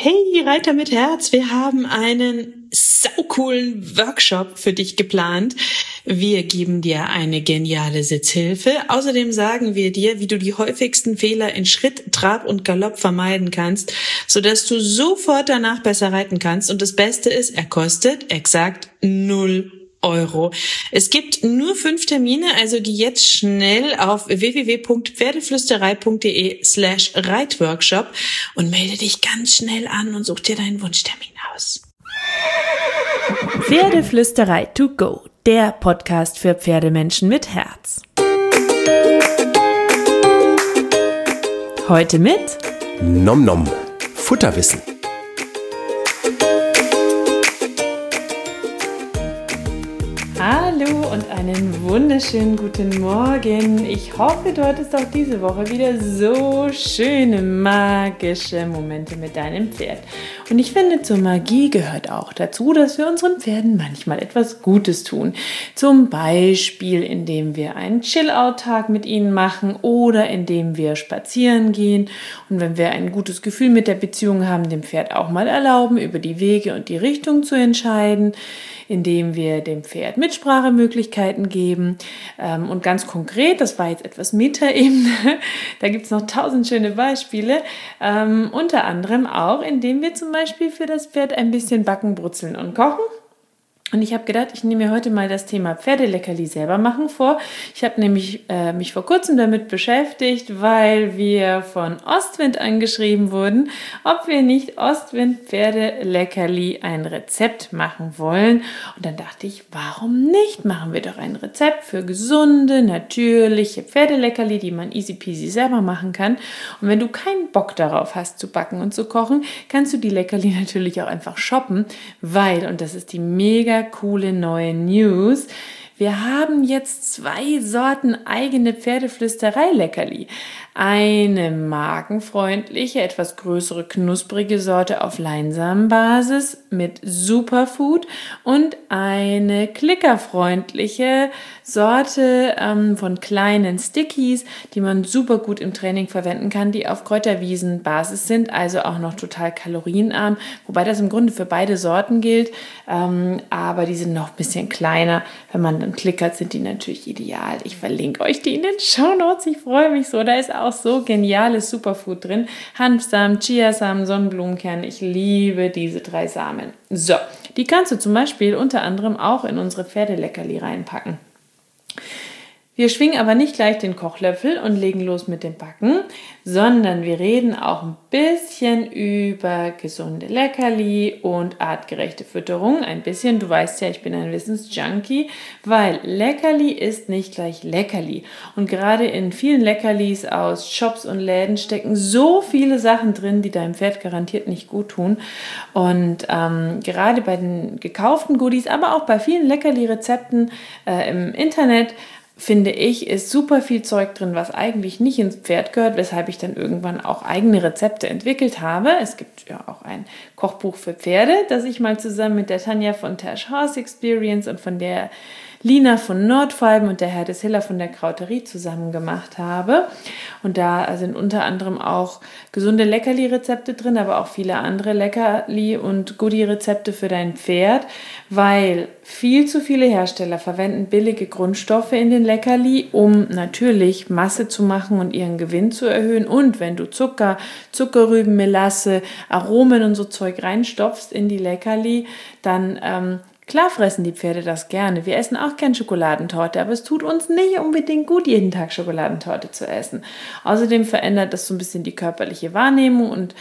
Hey Reiter mit Herz, wir haben einen saucoolen Workshop für dich geplant. Wir geben dir eine geniale Sitzhilfe. Außerdem sagen wir dir, wie du die häufigsten Fehler in Schritt, Trab und Galopp vermeiden kannst, sodass du sofort danach besser reiten kannst. Und das Beste ist, er kostet exakt 0 Euro. Es gibt nur 5 Termine, also geh jetzt schnell auf www.pferdeflüsterei.de/Reitworkshop und melde dich ganz schnell an und such dir deinen Wunschtermin aus. Pferdeflüsterei to go, der Podcast für Pferdemenschen mit Herz. Heute mit Nom Nom, Futterwissen. Hallo und einen wunderschönen guten Morgen. Ich hoffe, du hattest auch diese Woche wieder so schöne, magische Momente mit deinem Pferd. Und ich finde, zur Magie gehört auch dazu, dass wir unseren Pferden manchmal etwas Gutes tun. Zum Beispiel, indem wir einen Chill-Out-Tag mit ihnen machen oder indem wir spazieren gehen. Und wenn wir ein gutes Gefühl mit der Beziehung haben, dem Pferd auch mal erlauben, über die Wege und die Richtung zu entscheiden, indem wir dem Pferd Mitsprachemöglichkeiten geben. Und ganz konkret, das war jetzt etwas Metaebene, da gibt es noch 1000 schöne Beispiele, unter anderem auch, indem wir zum Beispiel für das Pferd ein bisschen backen, brutzeln und kochen. Und ich habe gedacht, ich nehme mir heute mal das Thema Pferdeleckerli selber machen vor. Ich habe nämlich mich vor kurzem damit beschäftigt, weil wir von Ostwind angeschrieben wurden, ob wir nicht Ostwind Pferdeleckerli ein Rezept machen wollen. Und dann dachte ich, warum nicht? Machen wir doch ein Rezept für gesunde, natürliche Pferdeleckerli, die man easy peasy selber machen kann. Und wenn du keinen Bock darauf hast zu backen und zu kochen, kannst du die Leckerli natürlich auch einfach shoppen, weil, und das ist die mega coole neue News, wir haben jetzt 2 Sorten eigene Pferdeflüsterei-Leckerli. Eine magenfreundliche, etwas größere, knusprige Sorte auf Leinsamenbasis mit Superfood und eine klickerfreundliche Sorte von kleinen Stickies, die man super gut im Training verwenden kann, die auf Kräuterwiesenbasis sind, also auch noch total kalorienarm, wobei das im Grunde für beide Sorten gilt, aber die sind noch ein bisschen kleiner. Wenn man dann klickert, sind die natürlich ideal. Ich verlinke euch die in den Shownotes, ich freue mich so, da ist auch so geniales Superfood drin. Hanfsamen, Chiasamen, Sonnenblumenkerne. Ich liebe diese 3 Samen. So, die kannst du zum Beispiel unter anderem auch in unsere Pferdeleckerli reinpacken. Wir schwingen aber nicht gleich den Kochlöffel und legen los mit dem Backen, sondern wir reden auch ein bisschen über gesunde Leckerli und artgerechte Fütterung. Ein bisschen, du weißt ja, ich bin ein Wissensjunkie, weil Leckerli ist nicht gleich Leckerli. Und gerade in vielen Leckerlis aus Shops und Läden stecken so viele Sachen drin, die deinem Pferd garantiert nicht gut tun. Und gerade bei den gekauften Goodies, aber auch bei vielen Leckerli-Rezepten im Internet, finde ich, ist super viel Zeug drin, was eigentlich nicht ins Pferd gehört, weshalb ich dann irgendwann auch eigene Rezepte entwickelt habe. Es gibt ja auch ein Kochbuch für Pferde, das ich mal zusammen mit der Tanja von Tash Horse Experience und von der Lina von Nordfalben und der Herr des Hiller von der Krauterie zusammen gemacht habe. Und da sind unter anderem auch gesunde Leckerli-Rezepte drin, aber auch viele andere Leckerli- und Goodie-Rezepte für dein Pferd, weil viel zu viele Hersteller verwenden billige Grundstoffe in den Leckerli, um natürlich Masse zu machen und ihren Gewinn zu erhöhen. Und wenn du Zucker, Zuckerrüben, Melasse, Aromen und so Zeug reinstopfst in die Leckerli, dann klar fressen die Pferde das gerne. Wir essen auch gern Schokoladentorte, aber es tut uns nicht unbedingt gut, jeden Tag Schokoladentorte zu essen. Außerdem verändert das so ein bisschen die körperliche Wahrnehmung und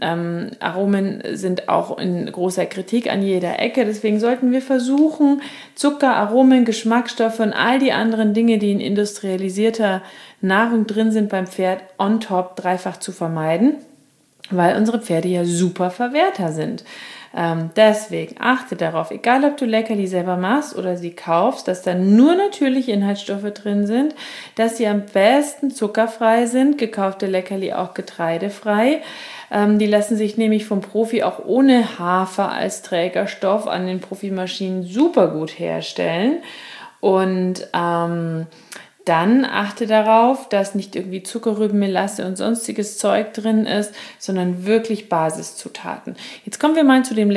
Aromen sind auch in großer Kritik an jeder Ecke. Deswegen sollten wir versuchen, Zucker, Aromen, Geschmacksstoffe und all die anderen Dinge, die in industrialisierter Nahrung drin sind beim Pferd, on top dreifach zu vermeiden, weil unsere Pferde ja super Verwerter sind. Deswegen achte darauf, egal ob du Leckerli selber machst oder sie kaufst, dass da nur natürliche Inhaltsstoffe drin sind, dass sie am besten zuckerfrei sind, gekaufte Leckerli auch getreidefrei. Die lassen sich nämlich vom Profi auch ohne Hafer als Trägerstoff an den Profimaschinen super gut herstellen. Und dann achte darauf, dass nicht irgendwie Zuckerrüben, Melasse und sonstiges Zeug drin ist, sondern wirklich Basiszutaten. Jetzt kommen wir mal zu dem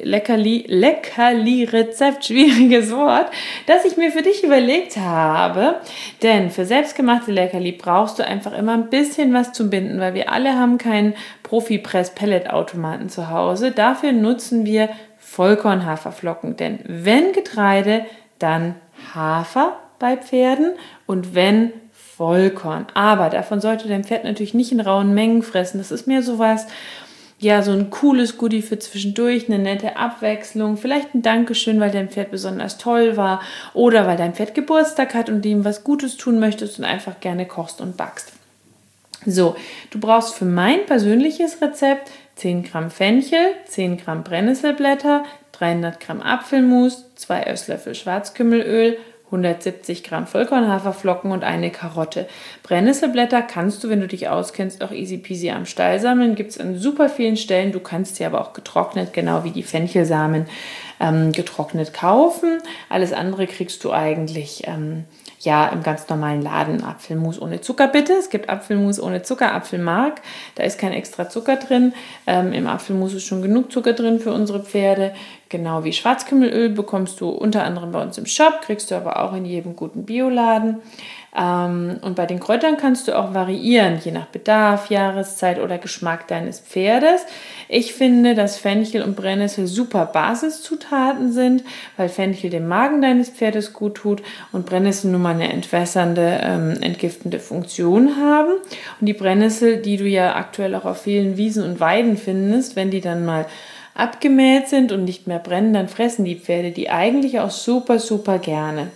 Leckerli-Rezept, schwieriges Wort, das ich mir für dich überlegt habe. Denn für selbstgemachte Leckerli brauchst du einfach immer ein bisschen was zum Binden, weil wir alle haben keinen Profi-Press-Pellet-Automaten zu Hause. Dafür nutzen wir Vollkorn-Haferflocken, denn wenn Getreide, dann Hafer bei Pferden und wenn Vollkorn. Aber davon sollte dein Pferd natürlich nicht in rauen Mengen fressen. Das ist mehr sowas, ja, so ein cooles Goodie für zwischendurch, eine nette Abwechslung, vielleicht ein Dankeschön, weil dein Pferd besonders toll war oder weil dein Pferd Geburtstag hat und ihm was Gutes tun möchtest und einfach gerne kochst und backst. So, du brauchst für mein persönliches Rezept 10 Gramm Fenchel, 10 Gramm Brennnesselblätter, 300 Gramm Apfelmus, 2 Esslöffel Schwarzkümmelöl, 170 Gramm Vollkornhaferflocken und eine Karotte. Brennnesselblätter kannst du, wenn du dich auskennst, auch easy peasy am Stall sammeln. Gibt es an super vielen Stellen. Du kannst sie aber auch getrocknet, genau wie die Fenchelsamen, getrocknet kaufen. Alles andere kriegst du eigentlich im ganz normalen Laden. Apfelmus ohne Zucker bitte. Es gibt Apfelmus ohne Zucker, Apfelmark. Da ist kein extra Zucker drin. Im Apfelmus ist schon genug Zucker drin für unsere Pferde. Genau wie Schwarzkümmelöl bekommst du unter anderem bei uns im Shop, kriegst du aber auch in jedem guten Bioladen. Und bei den Kräutern kannst du auch variieren, je nach Bedarf, Jahreszeit oder Geschmack deines Pferdes. Ich finde, dass Fenchel und Brennnessel super Basiszutaten sind, weil Fenchel dem Magen deines Pferdes gut tut und Brennnessel nun mal eine entwässernde, entgiftende Funktion haben. Und die Brennnessel, die du ja aktuell auch auf vielen Wiesen und Weiden findest, wenn die dann mal abgemäht sind und nicht mehr brennen, dann fressen die Pferde die eigentlich auch super, super gerne.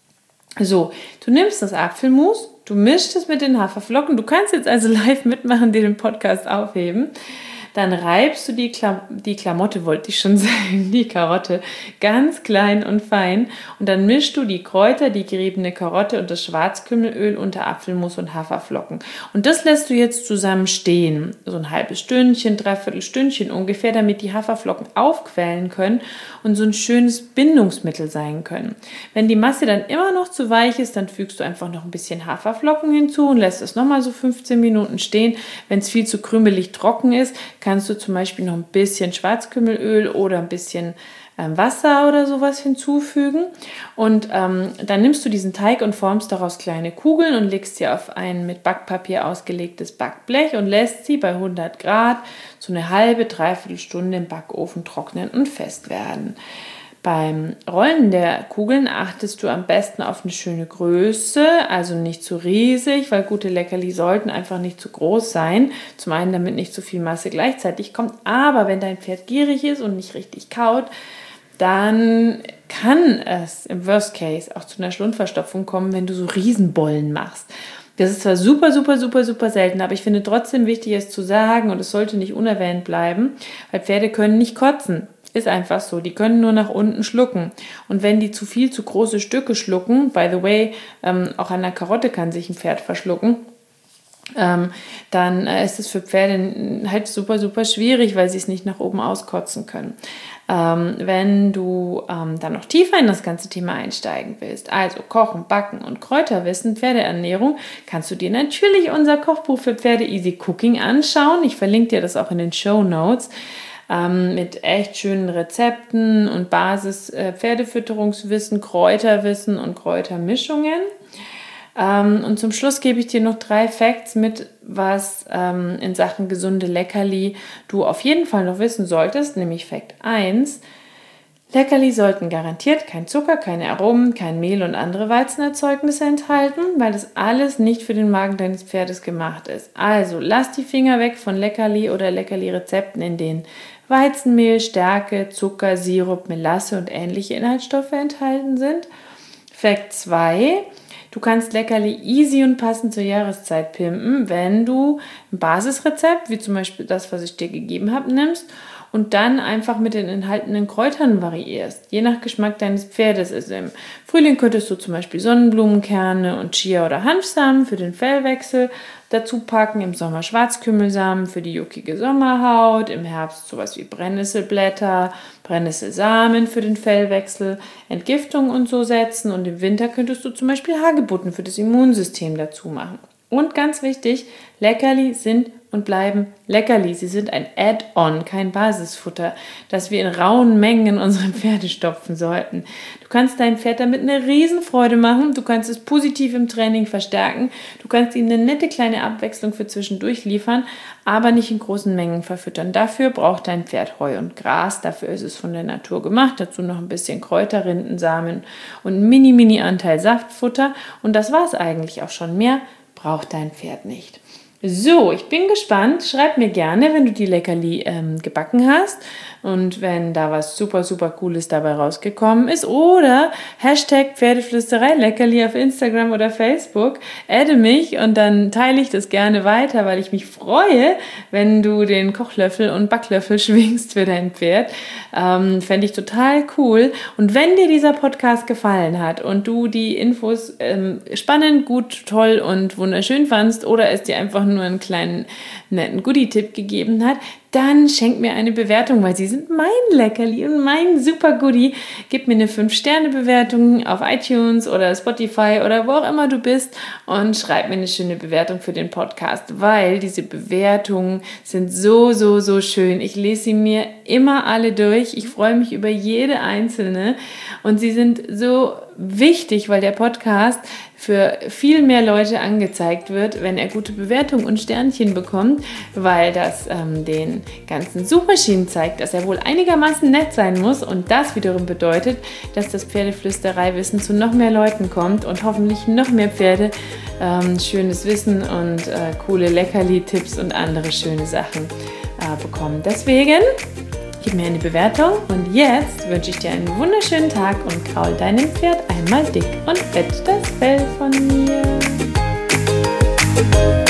So, du nimmst das Apfelmus, du mischst es mit den Haferflocken, du kannst jetzt also live mitmachen, dir den Podcast aufheben. Dann reibst du die Klamotte, wollte ich schon sagen, die Karotte, ganz klein und fein. Und dann mischst du die Kräuter, die geriebene Karotte und das Schwarzkümmelöl unter Apfelmus und Haferflocken. Und das lässt du jetzt zusammen stehen. So ein halbes Stündchen, dreiviertel Stündchen ungefähr, damit die Haferflocken aufquellen können und so ein schönes Bindungsmittel sein können. Wenn die Masse dann immer noch zu weich ist, dann fügst du einfach noch ein bisschen Haferflocken hinzu und lässt es nochmal so 15 Minuten stehen. Wenn es viel zu krümelig trocken ist, kannst du zum Beispiel noch ein bisschen Schwarzkümmelöl oder ein bisschen Wasser oder sowas hinzufügen. Und dann nimmst du diesen Teig und formst daraus kleine Kugeln und legst sie auf ein mit Backpapier ausgelegtes Backblech und lässt sie bei 100 Grad so eine halbe, dreiviertel Stunde im Backofen trocknen und fest werden. Beim Rollen der Kugeln achtest du am besten auf eine schöne Größe, also nicht zu riesig, weil gute Leckerli sollten einfach nicht zu groß sein. Zum einen, damit nicht zu viel Masse gleichzeitig kommt, aber wenn dein Pferd gierig ist und nicht richtig kaut, dann kann es im Worst Case auch zu einer Schlundverstopfung kommen, wenn du so Riesenbollen machst. Das ist zwar super, super, super, super selten, aber ich finde trotzdem wichtig, es zu sagen und es sollte nicht unerwähnt bleiben, weil Pferde können nicht kotzen. Ist einfach so, die können nur nach unten schlucken. Und wenn die zu viel, zu große Stücke schlucken, by the way, auch an der Karotte kann sich ein Pferd verschlucken, dann ist es für Pferde halt super, super schwierig, weil sie es nicht nach oben auskotzen können. Wenn du dann noch tiefer in das ganze Thema einsteigen willst, also Kochen, Backen und Kräuterwissen, Pferdeernährung, kannst du dir natürlich unser Kochbuch für Pferde Easy Cooking anschauen. Ich verlinke dir das auch in den Shownotes. Mit echt schönen Rezepten und Basis-Pferdefütterungswissen, Kräuterwissen und Kräutermischungen. Und zum Schluss gebe ich dir noch 3 Facts mit, was in Sachen gesunde Leckerli du auf jeden Fall noch wissen solltest, nämlich Fact 1. Leckerli sollten garantiert kein Zucker, keine Aromen, kein Mehl und andere Weizenerzeugnisse enthalten, weil das alles nicht für den Magen deines Pferdes gemacht ist. Also lass die Finger weg von Leckerli oder Leckerli-Rezepten, in denen Weizenmehl, Stärke, Zucker, Sirup, Melasse und ähnliche Inhaltsstoffe enthalten sind. Fakt 2. Du kannst Leckerli easy und passend zur Jahreszeit pimpen, wenn du ein Basisrezept, wie zum Beispiel das, was ich dir gegeben habe, nimmst und dann einfach mit den enthaltenen Kräutern variierst, je nach Geschmack deines Pferdes. Also im Frühling könntest du zum Beispiel Sonnenblumenkerne und Chia- oder Hanfsamen für den Fellwechsel dazu packen. Im Sommer Schwarzkümmelsamen für die juckige Sommerhaut, im Herbst sowas wie Brennnesselblätter, Brennnesselsamen für den Fellwechsel, Entgiftung und so setzen. Und im Winter könntest du zum Beispiel Hagebutten für das Immunsystem dazu machen. Und ganz wichtig, Leckerli sind und bleiben Leckerli. Sie sind ein Add-on, kein Basisfutter, das wir in rauen Mengen in unsere Pferde stopfen sollten. Du kannst dein Pferd damit eine Riesenfreude machen. Du kannst es positiv im Training verstärken. Du kannst ihm eine nette kleine Abwechslung für zwischendurch liefern, aber nicht in großen Mengen verfüttern. Dafür braucht dein Pferd Heu und Gras. Dafür ist es von der Natur gemacht. Dazu noch ein bisschen Kräuter, Rindensamen und ein Mini-Anteil Saftfutter. Und das war es eigentlich auch schon. Mehr braucht dein Pferd nicht. So, ich bin gespannt. Schreib mir gerne, wenn du die Leckerli gebacken hast und wenn da was super, super Cooles dabei rausgekommen ist. Oder #Pferdeflüsterei Leckerli auf Instagram oder Facebook. Adde mich und dann teile ich das gerne weiter, weil ich mich freue, wenn du den Kochlöffel und Backlöffel schwingst für dein Pferd. Fände ich total cool. Und wenn dir dieser Podcast gefallen hat und du die Infos spannend, gut, toll und wunderschön fandst oder es dir einfach nur einen kleinen netten Goodie-Tipp gegeben hat, dann schenk mir eine Bewertung, weil sie sind mein Leckerli und mein super Goodie. Gib mir eine 5-Sterne-Bewertung auf iTunes oder Spotify oder wo auch immer du bist und schreib mir eine schöne Bewertung für den Podcast, weil diese Bewertungen sind so, so, so schön. Ich lese sie mir immer alle durch. Ich freue mich über jede einzelne und sie sind so wichtig, weil der Podcast für viel mehr Leute angezeigt wird, wenn er gute Bewertungen und Sternchen bekommt, weil das den ganzen Suchmaschinen zeigt, dass er wohl einigermaßen nett sein muss und das wiederum bedeutet, dass das Pferdeflüstereiwissen zu noch mehr Leuten kommt und hoffentlich noch mehr Pferde schönes Wissen und coole Leckerli-Tipps und andere schöne Sachen bekommen. Deswegen gib mir eine Bewertung und jetzt wünsche ich dir einen wunderschönen Tag und kraul deinem Pferd einmal dick und fett das Fell von mir.